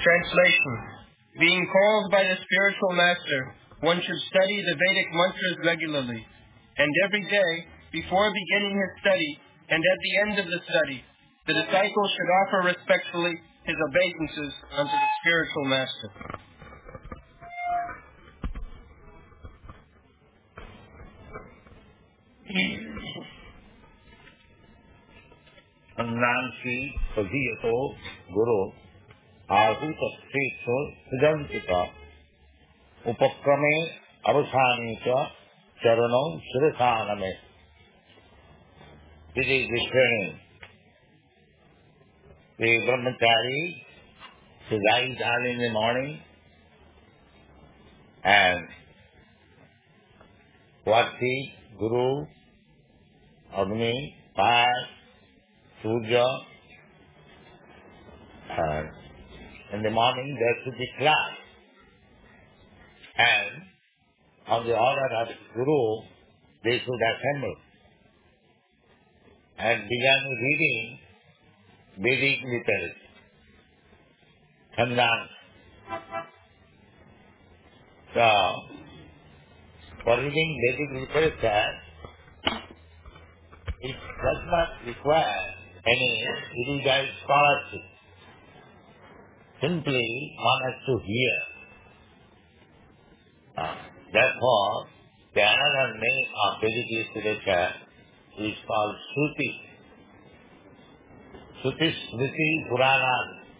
Translation. Being called by the spiritual master, one should study the Vedic mantras regularly, and every day, before beginning his study and at the end of the study, the disciple should offer respectfully his obeisances unto the spiritual master. Nansi Saviyato Guru Ahuta Sritso Siddhantika Upakrame Avasanika Charanam Sirasaname. This is the training. The brahmachari should rise early in the morning and worship Guru, Agni, Fire, Surya, and in the morning there should be class. And on the order of the Guru, they should assemble and began reading Vedic literature, Chandan. So, for reading Vedic literature, it does not require any erudite scholarship. Simply, one has to hear. Therefore, the another name of Vedic literature is called Shruti. Shruti, Smriti, Purana.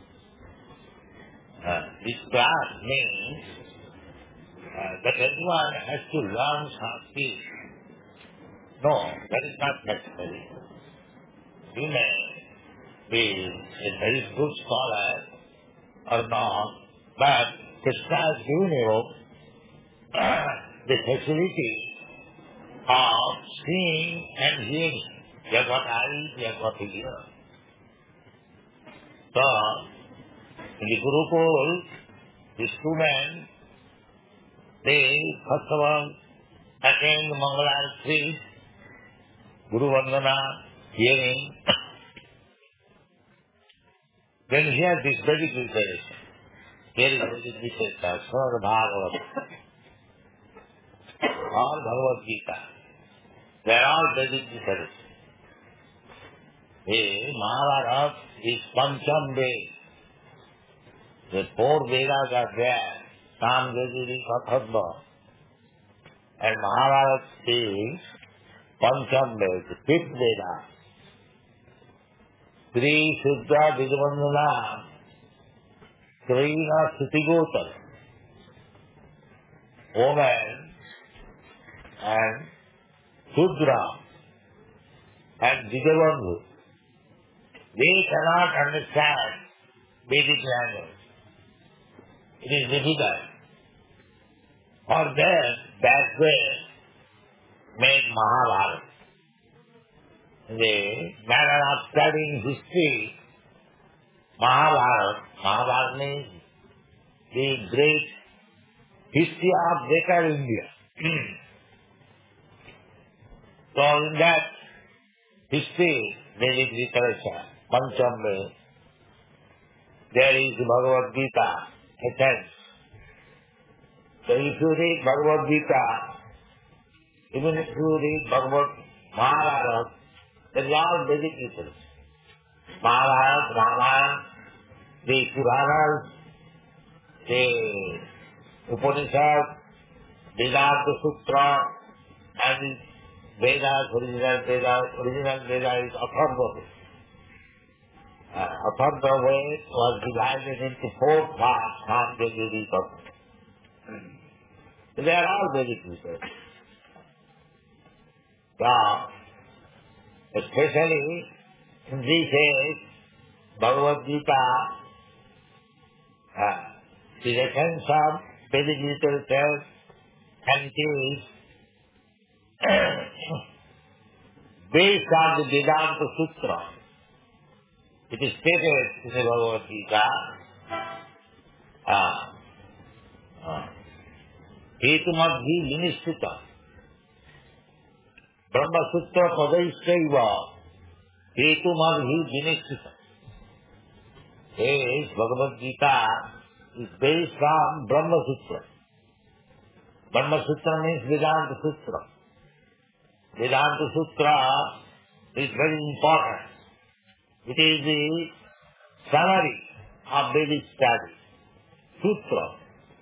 This class means that everyone has to learn something. No, that is not necessary. You may be a very good scholar or not, but Krishna has given you the facility of seeing and hearing. You have got eyes, you have got ears. So, in the Gurukul, the students, they first of all attend Mangalarati, Guru Vandana, hearing. Then hear this Vedic literature. Here is Vedic literature, Srimad Bhagavatam, or Bhagavad Gita. They are all Vedic literature. The Mahabharata is Pancham Ved. The 4 Vedas are there, Sam, Yajuri, Atharva. And Mahabharata is Pancham Ved, the 5th Veda. Sri Shuddha Vidvandana, Srina Sutigotar, woman and Shudra and Vidvandhu. They cannot understand Vedic language. It is difficult. For them, that way made Mahabharata. The manner of studying history, Mahabharata means the great history of Greater India. So in that history, Vedic literature, Pancham, there is Bhagavad Gita, essence. So if you read Bhagavad Gita, even if you read Bhagavad Mahabharata, there is all Vedic literature. Mahabharata, Ramayana, the Puranas, the Upanishad, Vedanta Sutra, and Vedas, original Veda is Atharva. Atharva Ved was divided into 4 parts, non-Vedic. They are all Vedic literature. So, especially in this age, Bhagavad Gita, the essence of Vedic literature, and it is based on the Vedanta Sutra. It is stated in the Bhagavad Gita, Hetumadhi Vinishtita, Brahma Sutra Padaiskaiva, Hetumadhi Vinishtita. says Bhagavad Gita is based on Brahma Sutra. Brahma Sutra means Vedanta Sutra. Vedanta Sutra is very important. It is the summary of Vedic study. Sutra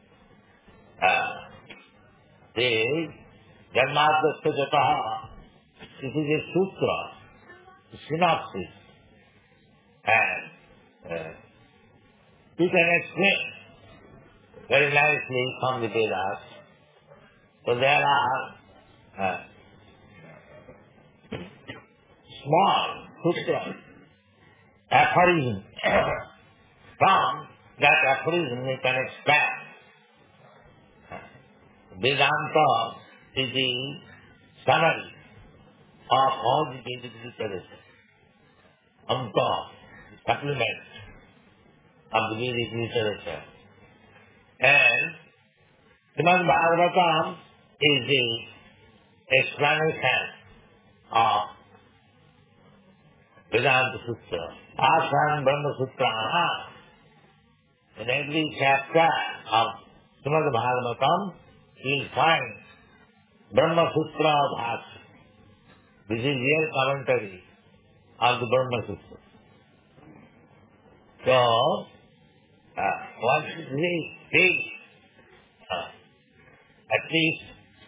says Janmadhyasya Jataha. This is a sutra, a synopsis, and you can explain very nicely from the Vedas. So there are small sutras, aphorisms. From that aphorism you can expand. Vedanta is the summary of all the Vedic literature. Anta, supplement of the Vedic literature. And Srimad Bhagavatam is the explanation of Vedanta Sutra. Asana Brahma Sutra. In every chapter of Srimad Bhagavatam, you will find Brahma Sutra Bhasya. This is real commentary of the Brahma Sutra. So, one should read at least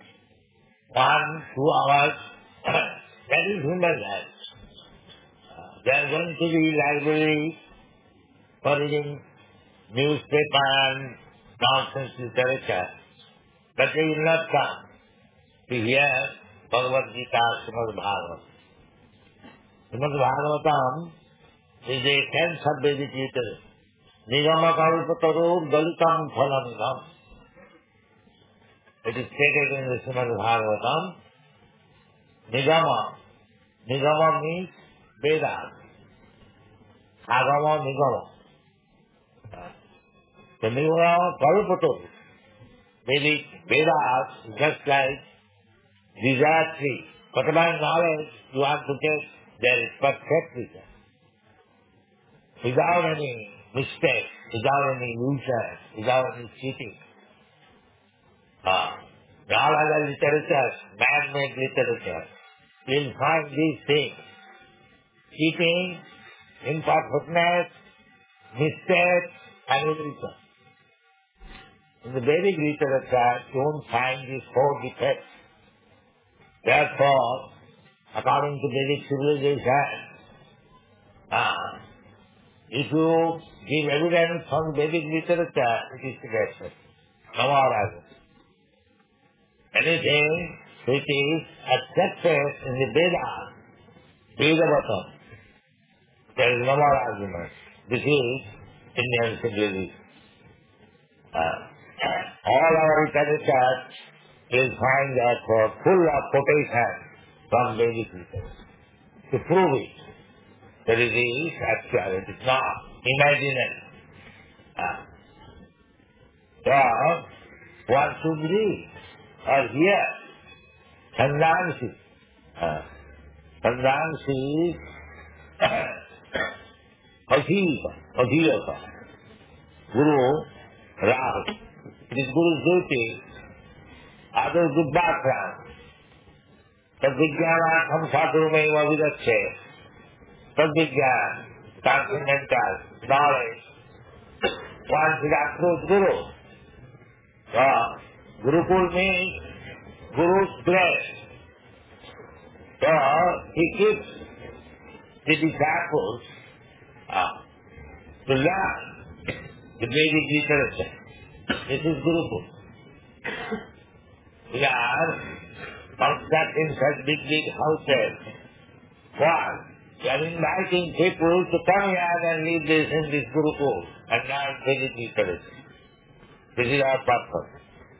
1-2 hours. That is human life. There are going to be libraries for reading newspaper and nonsense literature, but they will not come to hear Bhagavad Gita, Srimad Bhagavatam. Srimad Bhagavatam is a sense of Vedic literature. Nigama kalpataru dalitam phalanigam. It is stated in the Srimad Bhagavatam. Nigama. Nigama means Vedas. Agama, Nigama. The Nigama kalpataru. Vedic Vedas, just like desire tree. Whatever knowledge you want to get, there is perfect result. Without any mistake, without any illusion, without any cheating. All other literatures, man-made literature, you will find these things. Cheating, imperfectness, mistake, and illusion. In the Vedic literature, you won't find these 4 defects. Therefore, according to Vedic civilization, if you give evidence from Vedic literature, it is rejected. No more evidence. Anything which is accepted in the Vedas, Vedavatam, there is no more argument. This is Indian civilization. All our literature will find that full of quotation from Vedic literature to prove it. That it is actual, it is not imaginary. So, one should read or hear Chandansi. Chandansi Adhiyaka. Guru Rahu. It is Guru's duty. Others good background. Tadvijnanam sadhumeva vidache. Tadvijnan, transcendental knowledge. One should approach Guru. Gurukul means Guru's grace. So he keeps the disciples to learn the Vedic literature. This is Gurukul. We are constructing such big houses. Why? We are inviting people to come here and live in this Gurukul and learn Vedic literature. This is our purpose.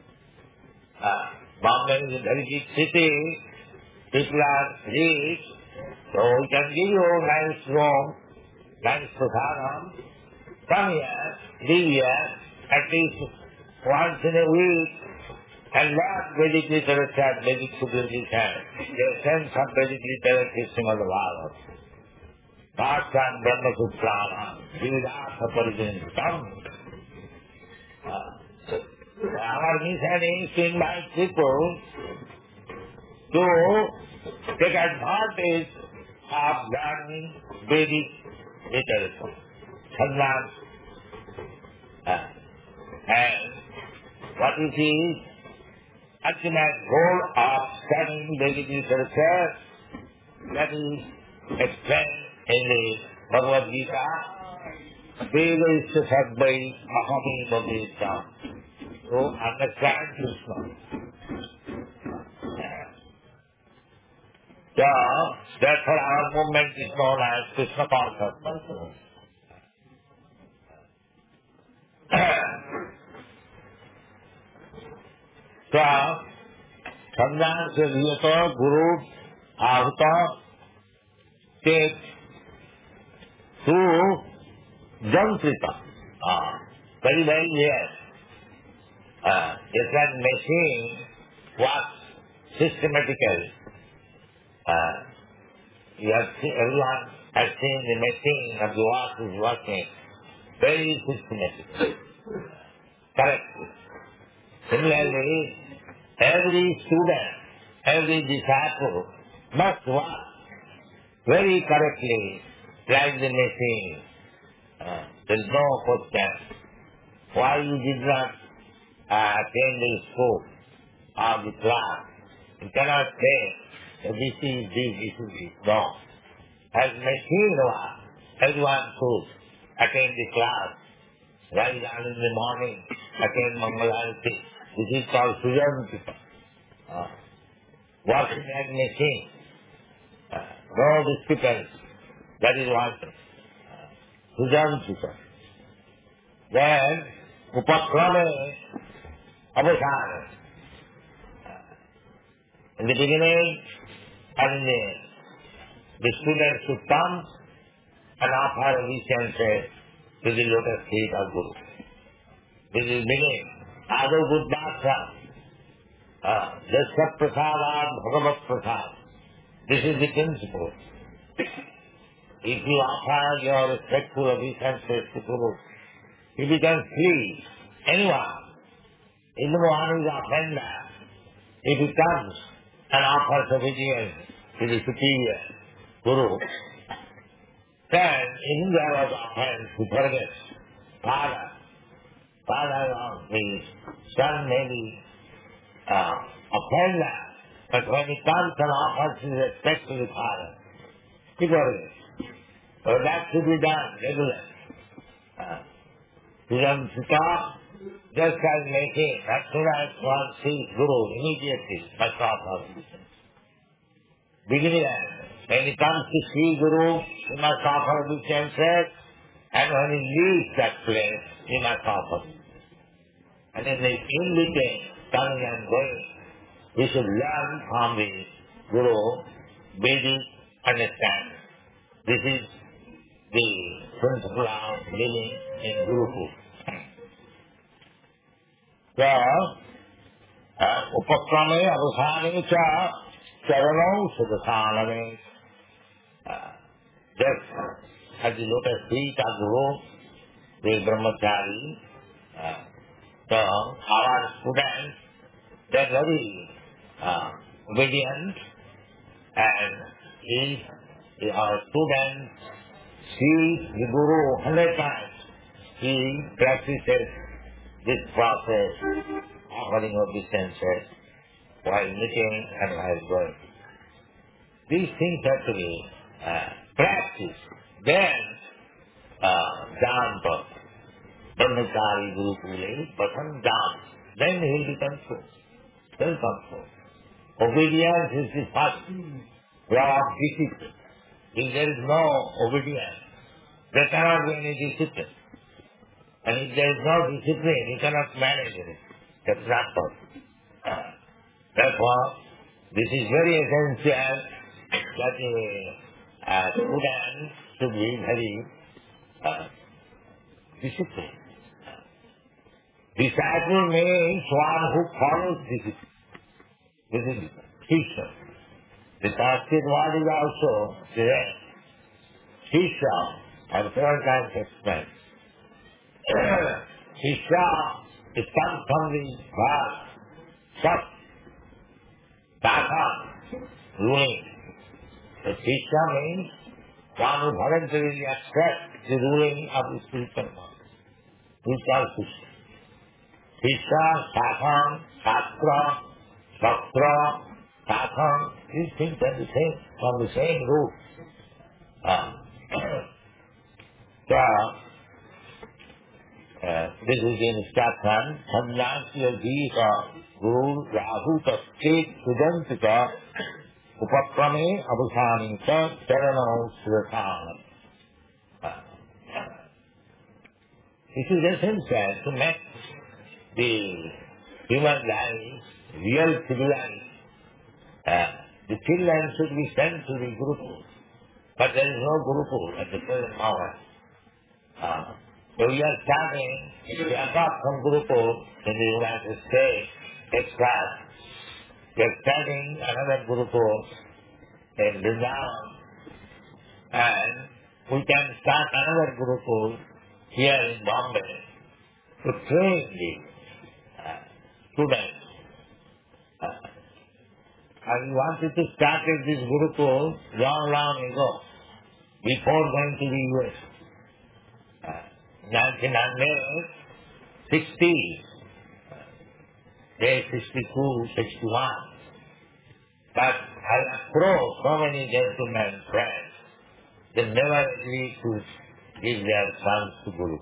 Bombay is a very big city. People are rich. So we can give you nice room, nice prasadam. Come here, live here, at least once in a week, and learn Vedic literature, Vedic civilization. The sense of Vedic literature is Srimad Bhagavatam. Bhashan Brahmasutrana, Vidasa Parijantam. Our mission is to invite people to take advantage of learning Vedic literature, Sannyas. And what is the ultimate goal of studying Vedic literature? That is explained in the Bhagavad Gita. Veda is Sadvai Ahami Bhaveta. So understand Krishna. So therefore our movement is known as Krishna consciousness. So Sannyas Yata Guru Ahata take to Jantrita. Very well, yes. Just like machine works systematically. Everyone has seen the machine of the work is working very systematically. Correct. Similarly, every student, every disciple must work very correctly like the machine. There is no question. Why you did not attend the school or the class? You cannot say that this is this. No. As machine work, everyone should attend the class. Rise early in the morning, attend Mangalarati. This is called Sujantika. Working like machine. No disturbance. That is one thing. Sujantika. Then, Upakrame Avasana. In the beginning and in the end, the student should come and offer obeisance to the lotus feet of Guru. This is beginning. Ado Buddhasa. Jasya Prasada Bhagavat Prasad. This is the principle. If you offer your respectful obeisances to Guru, if you can please anyone, even one is offender, if he comes and offers obedience to the superior Guru, then in there was offense, he forgets. Father of his son may be offender, but when he comes and offers his respect to the father, he forgets. So that should be done regularly. Sujantika, just as making, as soon as one sees Guru, immediately must offer obedience. Beginning, when he comes to see Guru, he must offer obedience, and when he leaves that place, he must offer. And in between, coming and going, we should learn from the Guru, Vedic understanding. This is the principle of living in Gurukul. So, Upakrame Avasane Cha Charano Sudasaname. Just as the lotus feet of Guru, the Brahmachari, so our students, they are very obedient, and if our student sees the Guru 100 times, he practices this process, offering obeisances while meeting and while going. These things have to be practiced. Then, Janta, Brahmachari Gurukule, Patham Janta, then he will become true. Self-control. Obedience is the first law of discipline. If there is no obedience, there cannot be any discipline. And if there is no discipline, you cannot manage it. That's not possible. Therefore, this is very essential that a student should be very disciplined. Disciple means one who follows discipline. This is teacher. The Sanskrit word is also there. Shisha, and several times explained. Shisha, it comes from the verb, Sat, Dakhan, ruling. The Shisha means one who voluntarily accepts the ruling of the spiritual master. We call Shisha. Shisha, Dakhan, Shastra, Shastra, Dakhan, these things are the same, from the same root. This is the instruction. Sannyasya Dika Guru Rahuta State Sudantika Upaprame Abhusaninta Charano Surathana. This is essential to make the human life real civilized. The children should be sent to the Gurukul. But there is no Gurukul at the present moment. So we are starting, apart from Gurukul in the United States, Texas, we are starting another Gurukul in Vrindavan, and we can start another Gurukul here in Bombay to train the students. And we wanted to start this Gurukul long ago, before going to the US. 1960, day 62, 61. But I approached so many gentlemen friends, they never agreed to give their sons to Guru.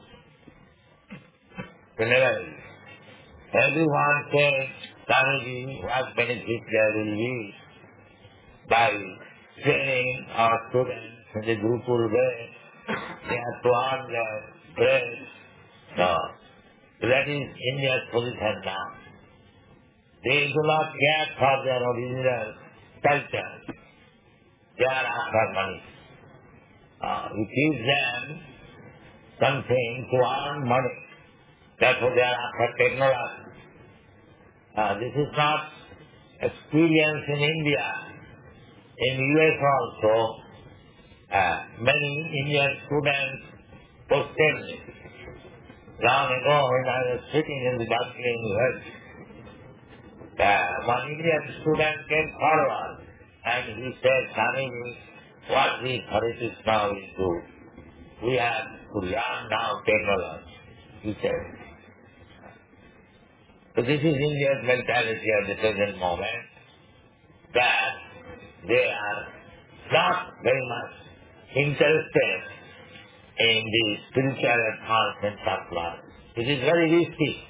They never agreed. Everyone said, Swamiji, what benefit there will be by training our students in the Gurukul way. They have to earn their bread. No. That is India's position now. They do not care for their original culture. They are after money. You give them something to earn money. Therefore they are after technology. This is not experience in India. In US also, many Indian students posted me. Long ago when I was sitting in the balcony in University, one Indian student came forward and he said, Swamiji, what we authorities now will do, we have to learn now technology, he said. So this is India's mentality at the present moment, that they are not very much interested in the spiritual advancement of life. It is very risky,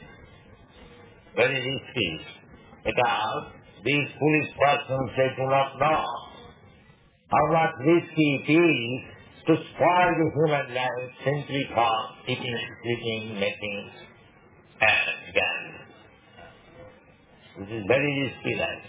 because these foolish persons, they do not know how much risky it is to spoil the human life simply for eating, sleeping, making, and gambling. This is very risky life.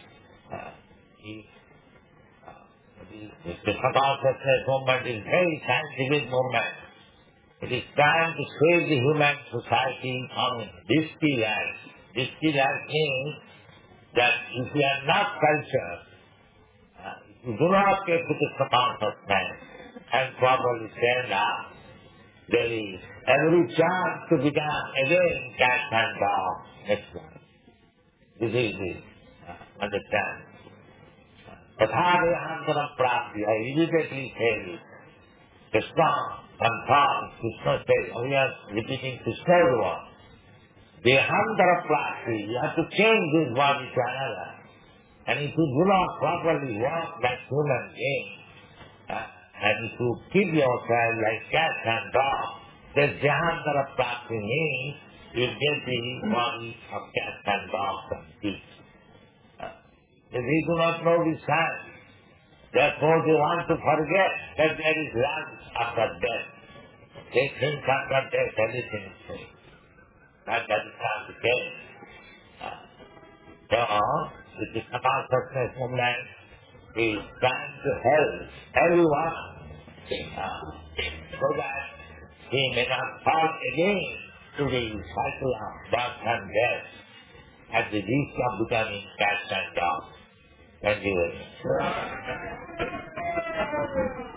The Consciousness movement is very scientific movement. It is time to save the human society from risky life. Risky life means that if you are not cultured, if you do not take to the consciousness and properly stand up, there is every chance to become again cat and dog next one. This is it. Understand? Tathāvehāntara prāpti. I immediately say it. Krishna confirms, Krishna says, we are repeating Krishna's word. Vehāntara prāpti. You have to change this body to another. And if you do not properly walk like human beings, and if you keep yourself like cats and dogs, then Vehāntara prāpti means you get the body of cats and dogs and pigs. We do not know this science. Therefore they want to forget that there is life after death. They think after death everything is safe. That is not the case. So, with the consciousness movement is trying to help everyone so that he may not fall again to the cycle of birth and death at the risk of becoming cats and dogs. Thank you very much.